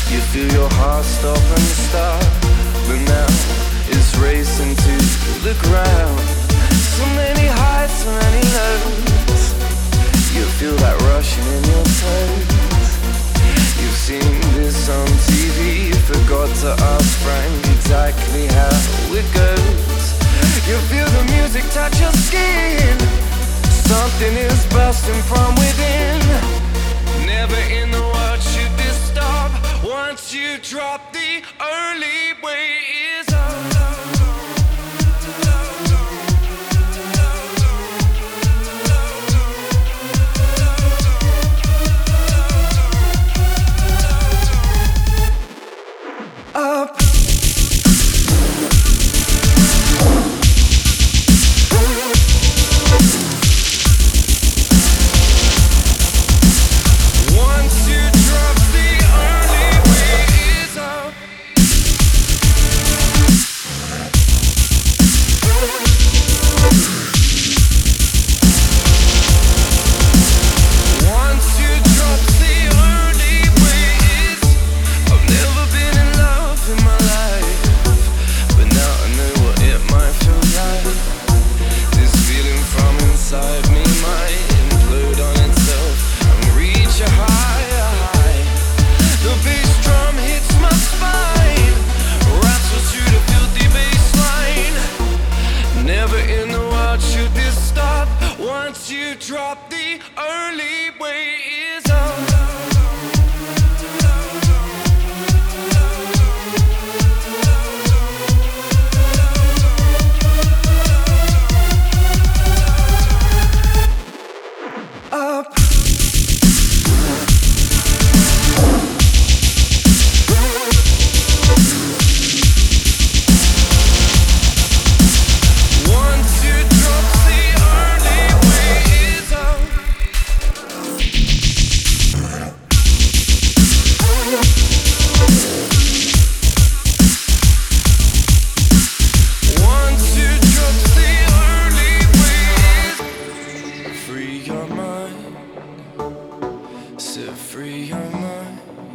You feel your heart stop and start, but now it's racing to the ground. So many highs, so many lows. You feel that rushing in your toes. You've seen this on TV, forgot to ask Frank exactly how it goes. You feel the music touch your skin. Something is bursting from within. Never in the world should this stop. Once you drop, the only way is up. Up. Once you drop, the only way is up. Set free your mind.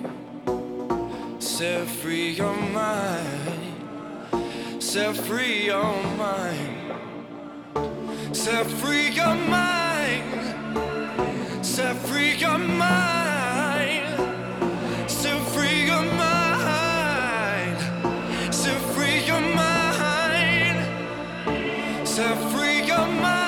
Set free your mind. Set free your mind. Set free your mind. Set free your mind. Set free your mind. Set free your mind. Set free your mind.